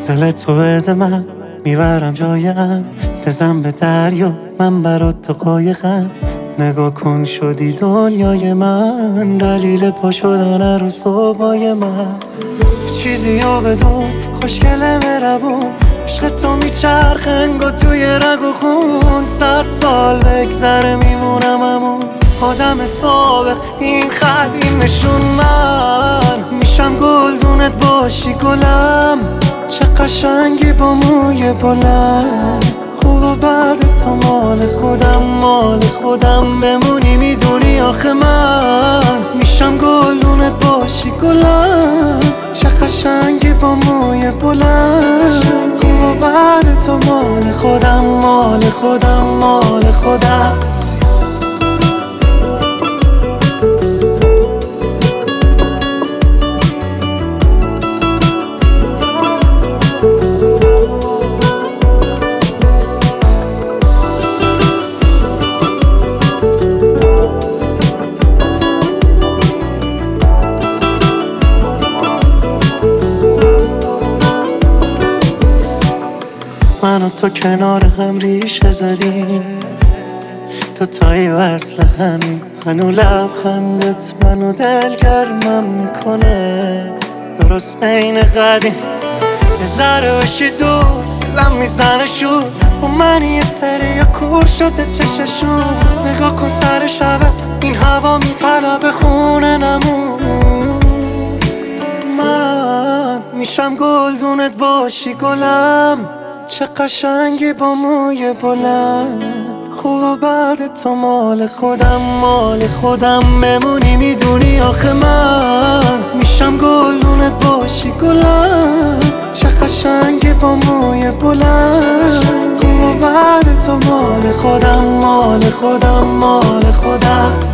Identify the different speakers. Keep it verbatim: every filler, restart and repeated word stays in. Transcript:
Speaker 1: دل تو بده من میبرم جایم، بزن به دریا من برات تو قایقم. نگاه کن شدی دنیای من، دلیل پا شدن رو صبحای من. چیزی رو بدون خوشگله مربون، عشق تو میچرخه انگار توی رگ و خون. صد سال بگذره میمونم همون آدم سابق، این خط این نشون من میشم گلدونت باشی گلم. چه قشنگی با موی بلند، خوب و بعد تو مال خودم مال خودم بمونی. میدونی آخه من میشم گلدونت باشی گلم. چه قشنگی با موی بلند، خوب و بعد تو مال خودم مال خودم مال خودم. من و تو کنار هم ریشه زدیم، تو تایی وصل همین. منو لبخندت منو دلگرمم میکنه، درست عین قدیم. یه ذره باشی دور دلم میزنه شور، و من یه سری یا کور شده چششون. نگاه کن سر شبه این هوا میطلبه خونه نمون. من میشم گلدونت باشی گلم. چه قشنگی با موی بلند، خوب و بعد تو مال خودم مال خودم بمونی. میدونی آخه من میشم گلدونت باشی گلم. چه قشنگی با موی بلند، خوب و بعد تو مال خودم مال خودم مال خودم.